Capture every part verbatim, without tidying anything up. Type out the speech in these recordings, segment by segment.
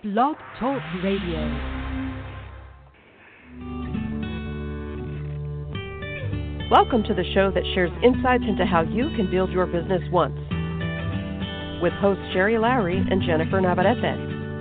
Blog Talk Radio. Welcome to the show that shares insights into how you can build your business once, with hosts Sherry Lowry and Jennifer Navarrete.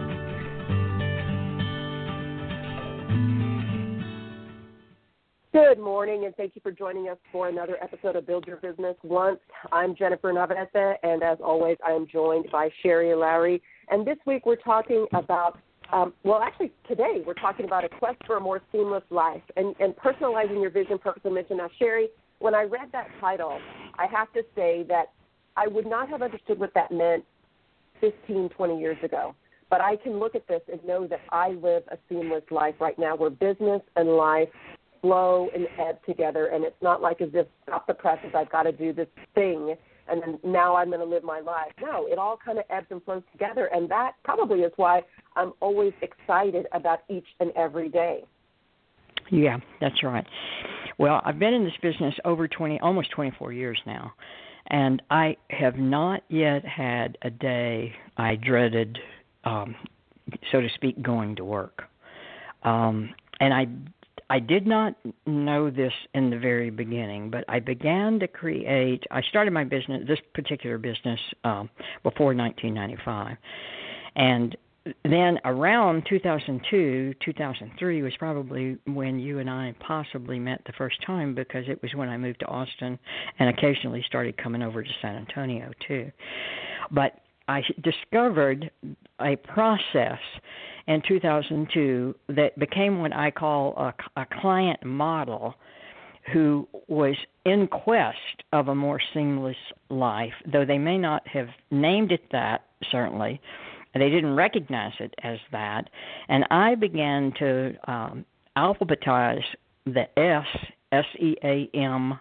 Good morning, and thank you for joining us for another episode of Build Your Business Once. I'm Jennifer Navarrete, and as always, I am joined by Sherry Lowry. And this week we're talking about, um, well, actually today we're talking about a quest for a more seamless life and, and personalizing your vision, purpose, and mission. Now, Sherry, when I read that title, I have to say that I would not have understood what that meant fifteen, twenty years ago. But I can look at this and know that I live a seamless life right now where business and life flow and ebb together, and it's not like as if stop the presses, I've got to do this thing, and then now I'm going to live my life. No, it all kind of ebbs and flows together, and that probably is why I'm always excited about each and every day. Yeah, that's right. Well, I've been in this business over twenty, almost twenty-four years now, and I have not yet had a day I dreaded, um, so to speak, going to work. Um, and I I did not know this in the very beginning, but I began to create, I started my business, this particular business, um, before nineteen ninety-five. And then around two thousand two, two thousand three was probably when you and I possibly met the first time, because it was when I moved to Austin and occasionally started coming over to San Antonio too. But I discovered a process in two thousand two that became what I call a, a client model who was in quest of a more seamless life, though they may not have named it that, certainly. They didn't recognize it as that. And I began to um, alphabetize the S, S E A M,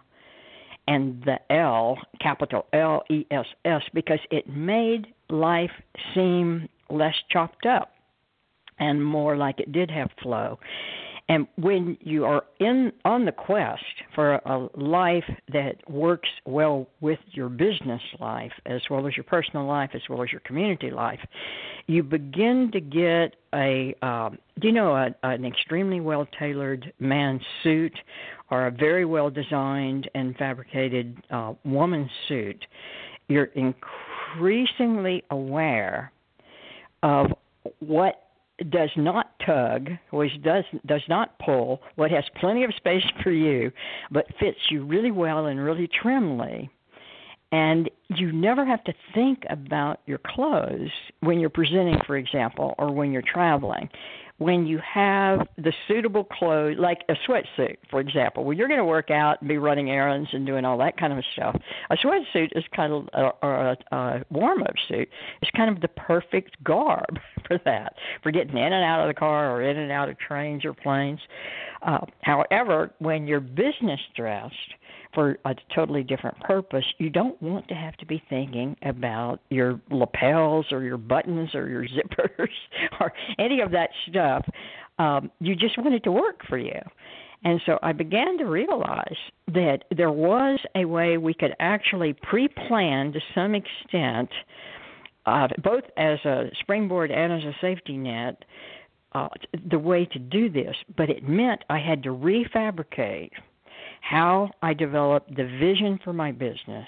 and the L, capital L E S S, because it made life seem less chopped up and more like it did have flow. And when you are in on the quest for a life that works well with your business life, as well as your personal life, as well as your community life, you begin to get a, um, you know, a, an extremely well-tailored man's suit or a very well-designed and fabricated uh, woman's suit. You're increasingly aware of what does not tug, which does does not pull, what has plenty of space for you, but fits you really well and really trimly. And you never have to think about your clothes when you're presenting, for example, or when you're traveling. When you have the suitable clothes, like a sweatsuit, for example, when you're going to work out and be running errands and doing all that kind of stuff, a sweatsuit is kind of, or a, a warm-up suit is kind of the perfect garb for that, for getting in and out of the car or in and out of trains or planes. Uh, however, when you're business dressed for a totally different purpose, you don't want to have to be thinking about your lapels or your buttons or your zippers or any of that stuff. Um, you just want it to work for you. And so I began to realize that there was a way we could actually pre-plan to some extent, uh, both as a springboard and as a safety net, uh, the way to do this. But it meant I had to refabricate how I developed the vision for my business,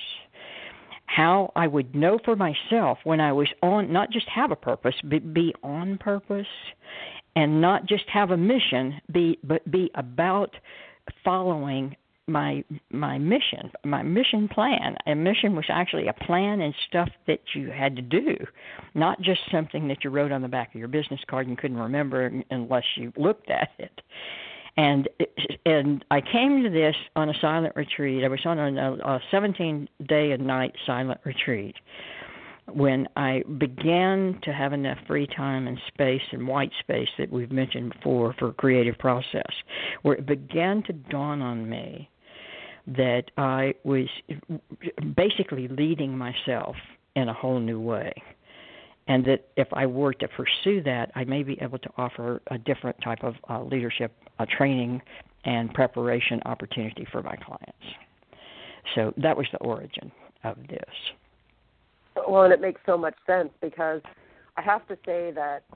how I would know for myself when I was on, not just have a purpose, but be on purpose, and not just have a mission, be but be about following my my mission, my mission plan. A mission was actually a plan and stuff that you had to do, not just something that you wrote on the back of your business card and couldn't remember unless you looked at it. And and I came to this on a silent retreat. I was on a, a seventeen-day and night silent retreat when I began to have enough free time and space and white space that we've mentioned before for creative process, where it began to dawn on me that I was basically leading myself in a whole new way. And that if I were to pursue that, I may be able to offer a different type of uh, leadership, uh, training, and preparation opportunity for my clients. So that was the origin of this. Well, and it makes so much sense because I have to say that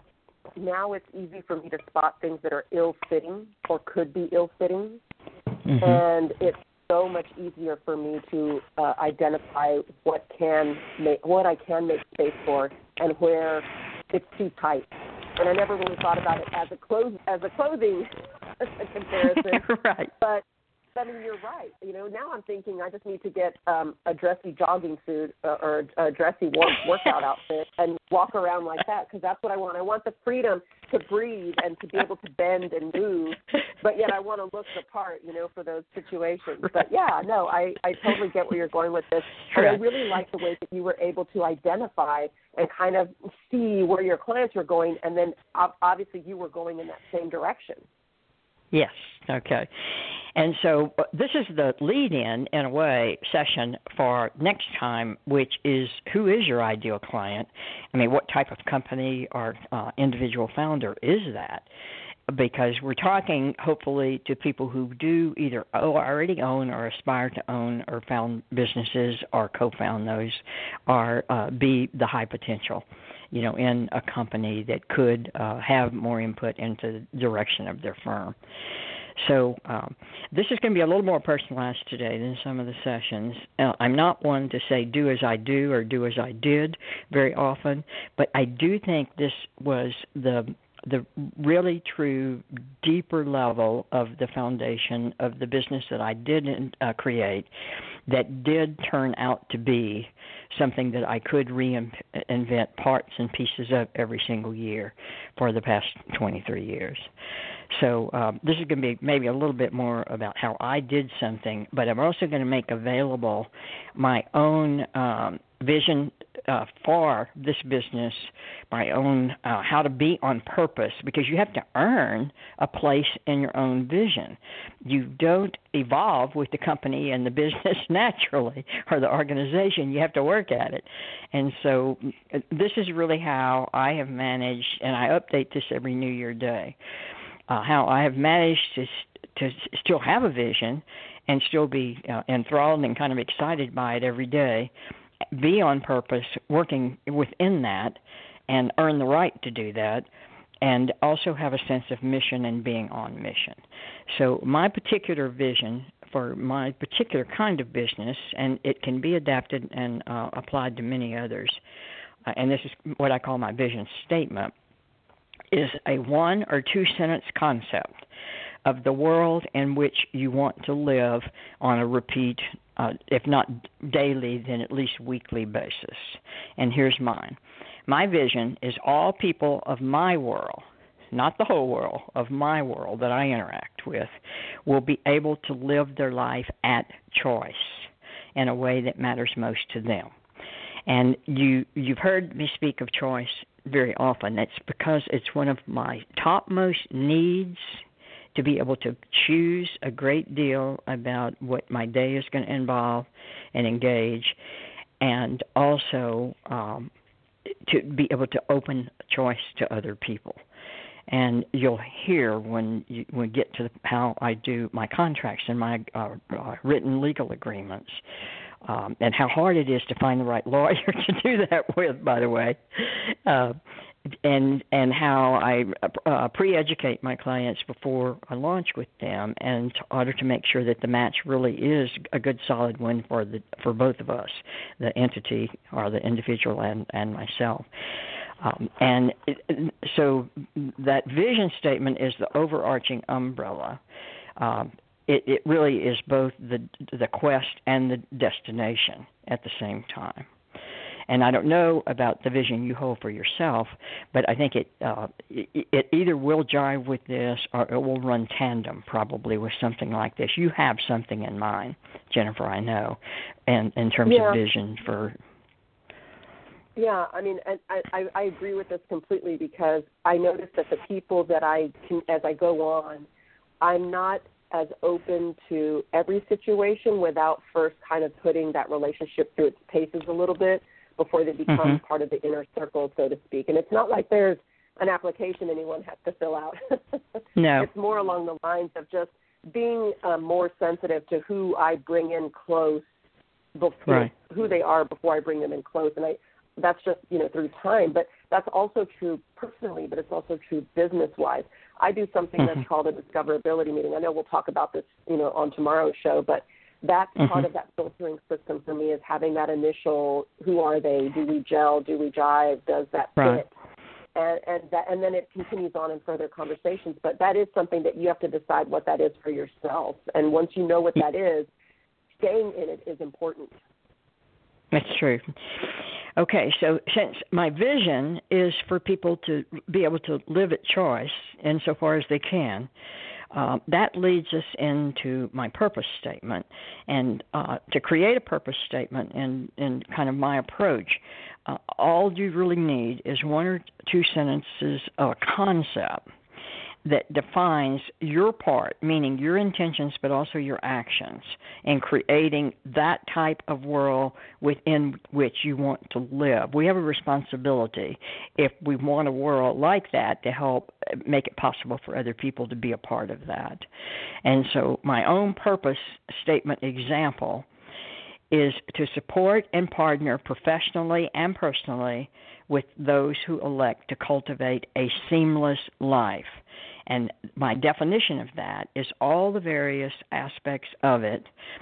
now it's easy for me to spot things that are ill-fitting or could be ill-fitting, mm-hmm. and it's so much easier for me to uh, identify what can make, what I can make space for and where it's too tight. And I never really thought about it as a clothes as a clothing comparison, right? But I mean, you're right. You know, now I'm thinking I just need to get um, a dressy jogging suit uh, or a dressy work, workout outfit and walk around like that, because that's what I want. I want the freedom to breathe and to be able to bend and move, but yet I want to look the part, you know, for those situations. Right. But, yeah, no, I, I totally get where you're going with this. And I really like the way that you were able to identify and kind of see where your clients were going, and then obviously you were going in that same direction. Yes. Okay. And so uh, this is the lead-in, in a way, session for next time, which is who is your ideal client? I mean, what type of company or uh, individual founder is that? Because we're talking, hopefully, to people who do either already own or aspire to own or found businesses or co-found those, or uh, be the high potential, you know, in a company that could uh, have more input into the direction of their firm. So um, this is going to be a little more personalized today than some of the sessions. Uh, I'm not one to say do as I do or do as I did very often, but I do think this was the the really true deeper level of the foundation of the business that I did uh, create that did turn out to be something that I could reinvent parts and pieces of every single year for the past twenty-three years. So um, this is going to be maybe a little bit more about how I did something, but I'm also going to make available my own um, vision uh, for this business, my own uh, how to be on purpose, because you have to earn a place in your own vision. You don't evolve with the company and the business naturally, or the organization. You have to work at it. And so this is really how I have managed, and I update this every New Year Day, Uh, how I have managed to to still have a vision and still be uh, enthralled and kind of excited by it every day, be on purpose, working within that, and earn the right to do that, and also have a sense of mission and being on mission. So my particular vision for my particular kind of business, and it can be adapted and uh, applied to many others, uh, and this is what I call my vision statement, is a one or two sentence concept of the world in which you want to live on a repeat, uh, if not daily, then at least weekly basis. And here's mine. My vision is all people of my world, not the whole world, of my world that I interact with, will be able to live their life at choice in a way that matters most to them. And you, you've heard me speak of choice very often. That's because it's one of my topmost needs, to be able to choose a great deal about what my day is going to involve and engage, and also um, to be able to open choice to other people. And you'll hear when you when we get to how I do my contracts and my uh, uh, written legal agreements, Um, and how hard it is to find the right lawyer to do that with, by the way, uh, and and how I uh, pre-educate my clients before I launch with them, in order to make sure that the match really is a good, solid win for the for both of us, the entity or the individual and, and myself. Um, and it, so that vision statement is the overarching umbrella. Um, It, it really is both the the quest and the destination at the same time. And I don't know about the vision you hold for yourself, but I think it, uh, it it either will jive with this or it will run tandem probably with something like this. You have something in mind, Jennifer, I know, and in terms yeah. of vision for... Yeah, I mean, I, I, I agree with this completely, because I notice that the people that I can, as I go on, I'm not as open to every situation without first kind of putting that relationship through its paces a little bit before they become mm-hmm. part of the inner circle, so to speak. And it's not like there's an application anyone has to fill out. No. It's more along the lines of just being um, more sensitive to who I bring in close, before, right. who they are before I bring them in close. And I, that's just, you know, through time. But that's also true personally, but it's also true business-wise. I do something mm-hmm. that's called a discoverability meeting. I know we'll talk about this, you know, on tomorrow's show, but that's mm-hmm. part of that filtering system for me is having that initial, who are they? Do we gel? Do we jive? Does that right. fit? And, and that, and then it continues on in further conversations. But that is something that you have to decide what that is for yourself. And once you know what that is, staying in it is important. That's true. Okay, so since my vision is for people to be able to live at choice insofar as they can, uh, that leads us into my purpose statement. And uh, to create a purpose statement in, in kind of my approach, uh, all you really need is one or two sentences of a concept that defines your part, meaning your intentions, but also your actions, in creating that type of world within which you want to live. We have a responsibility, if we want a world like that, to help make it possible for other people to be a part of that. And so my own purpose statement example is to support and partner professionally and personally with those who elect to cultivate a seamless life. And my definition of that is all the various aspects of it,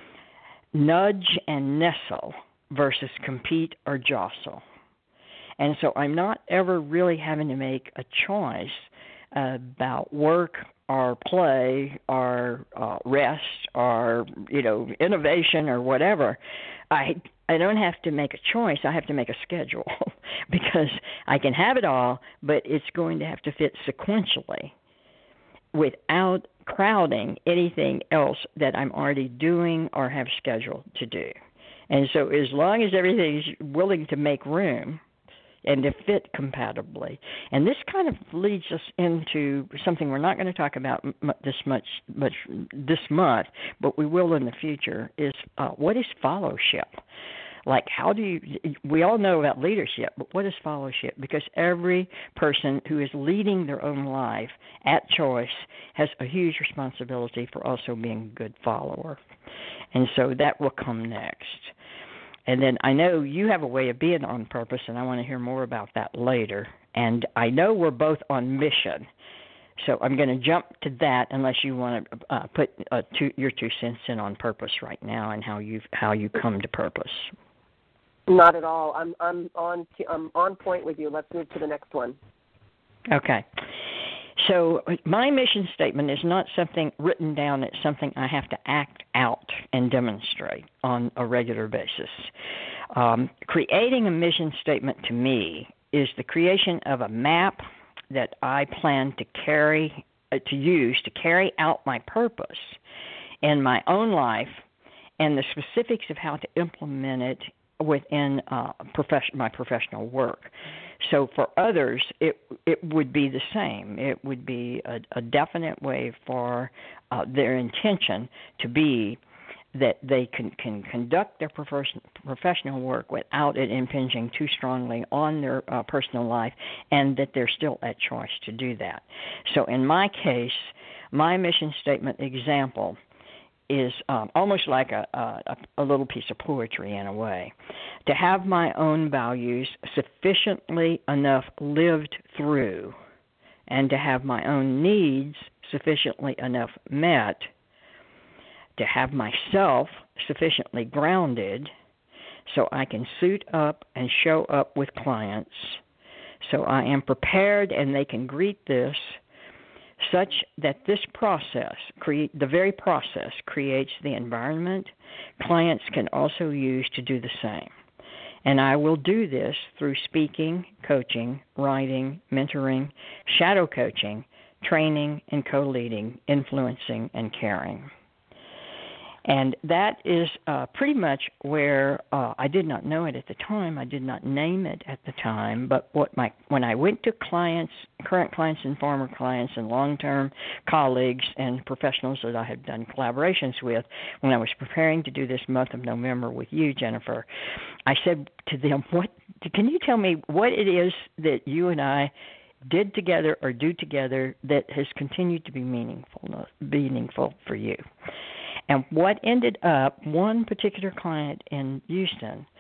nudge and nestle versus compete or jostle. And so I'm not ever really having to make a choice about work or play or uh, rest or, you know, innovation or whatever. I I don't have to make a choice. I have to make a schedule because I can have it all, but it's going to have to fit sequentially without crowding anything else that I'm already doing or have scheduled to do. And so as long as everything's willing to make room and to fit compatibly. And this kind of leads us into something we're not going to talk about m- this much, much this month, but we will in the future, is uh, what is fellowship? Like, how do you, we all know about leadership, but what is fellowship? Because every person who is leading their own life at choice has a huge responsibility for also being a good follower. And so that will come next. And then I know you have a way of being on purpose, and I want to hear more about that later. And I know we're both on mission. So I'm going to jump to that unless you want to uh, put uh, two, your two cents in on purpose right now and how you how you come to purpose. Not at all. I'm I'm on I'm on point with you. Let's move to the next one. Okay. So my mission statement is not something written down. It's something I have to act out and demonstrate on a regular basis. Um, creating a mission statement to me is the creation of a map that I plan to carry, uh, to use to carry out my purpose in my own life and the specifics of how to implement it within uh, profession, my professional work. So for others, it it would be the same. It would be a, a definite way for uh, their intention to be that they can, can conduct their profession, professional work without it impinging too strongly on their uh, personal life, and that they're still at choice to do that. So in my case, my mission statement example is um, almost like a, a, a little piece of poetry in a way. To have my own values sufficiently enough lived through, and to have my own needs sufficiently enough met, to have myself sufficiently grounded so I can suit up and show up with clients, so I am prepared and they can greet this, such that this process, create the very process, creates the environment clients can also use to do the same. And I will do this through speaking, coaching, writing, mentoring, shadow coaching, training, and co-leading, influencing, and caring. And that is uh, pretty much where uh, I did not know it at the time. I did not name it at the time. But what my when I went to clients, current clients and former clients and long-term colleagues and professionals that I had done collaborations with, when I was preparing to do this month of November with you, Jennifer, I said to them, "What? Can you tell me what it is that you and I did together or do together that has continued to be meaningful, meaningful for you?" And what ended up, one particular client in Houston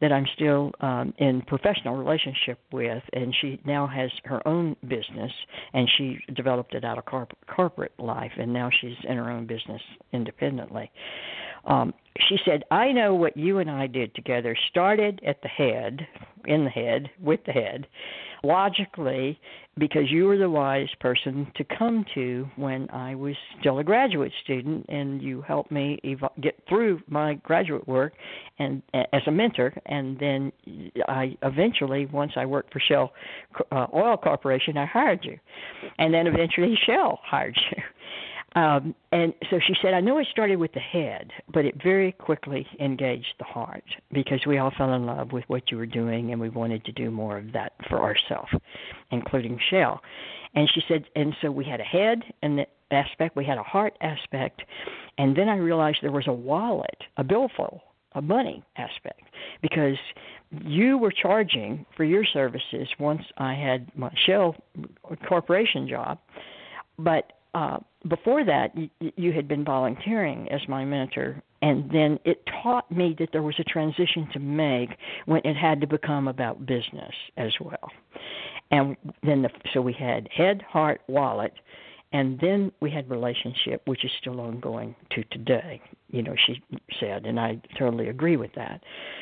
that I'm still um, in professional relationship with, and she now has her own business, and she developed it out of corp- corporate life, and now she's in her own business independently. Um, she said, I know what you and I did together started at the head, in the head, with the head, logically, because you were the wise person to come to when I was still a graduate student, and you helped me ev- get through my graduate work and as a mentor, and then I eventually, once I worked for Shell uh, Oil Corporation, I hired you, and then eventually Shell hired you. Um, and so she said, I know it started with the head, but it very quickly engaged the heart because we all fell in love with what you were doing, and we wanted to do more of that for ourselves, including Shell. And she said, and so we had a head and the aspect, we had a heart aspect, and then I realized there was a wallet, a billfold, a money aspect, because you were charging for your services once I had my Shell Corporation job, but Uh, before that, you, you had been volunteering as my mentor, and then it taught me that there was a transition to make when it had to become about business as well. And then, the, so we had head, heart, wallet, and then we had relationship, which is still ongoing to today, you know, she said, and I totally agree with that.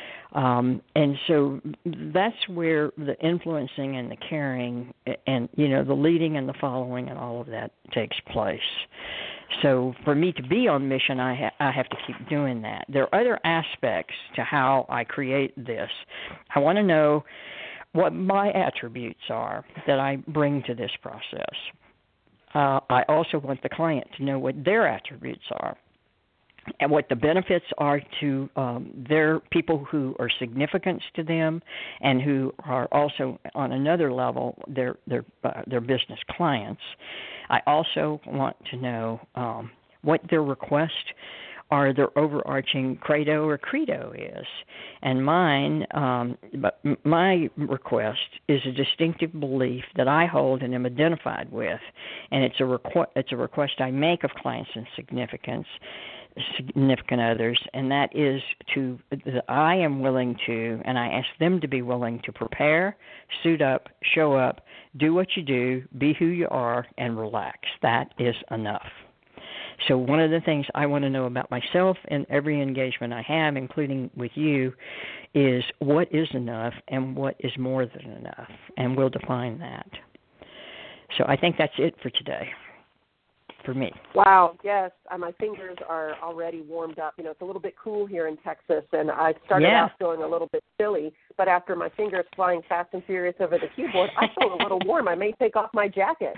Um, and so that's where the influencing and the caring and, you know, the leading and the following and all of that takes place. So for me to be on mission, I, ha- I have to keep doing that. There are other aspects to how I create this. I want to know what my attributes are that I bring to this process. Uh, I also want the client to know what their attributes are, and what the benefits are to um, their people who are significant to them, and who are also on another level their their uh, their business clients. I also want to know um, what their request or their overarching credo or credo is, and mine, um, but my request is a distinctive belief that I hold and am identified with, and it's a requ- it's a request I make of clients in significance. significant others, and that is to that I am willing to, and I ask them to be willing to prepare, suit up, show up, do what you do, be who you are, and relax. That is enough. So one of the things I want to know about myself in every engagement I have, including with you, is what is enough and what is more than enough, and we'll define that. So I think that's it for today. For me. Wow, yes. Uh, my fingers are already warmed up. You know, it's a little bit cool here in Texas, and I started yeah. out feeling a little bit chilly, but after my fingers flying fast and furious over the keyboard, I feel a little warm. I may take off my jacket.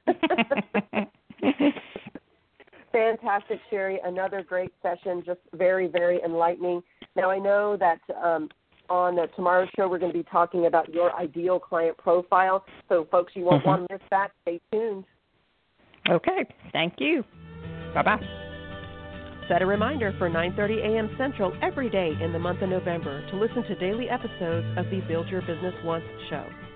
Fantastic, Sherry. Another great session, just very, very enlightening. Now, I know that um, on uh, tomorrow's show, we're going to be talking about your ideal client profile, so folks, you won't mm-hmm. want to miss that. Stay tuned. Okay, thank you. Bye-bye. Set a reminder for nine thirty a.m. Central every day in the month of November to listen to daily episodes of the Build Your Business Once show.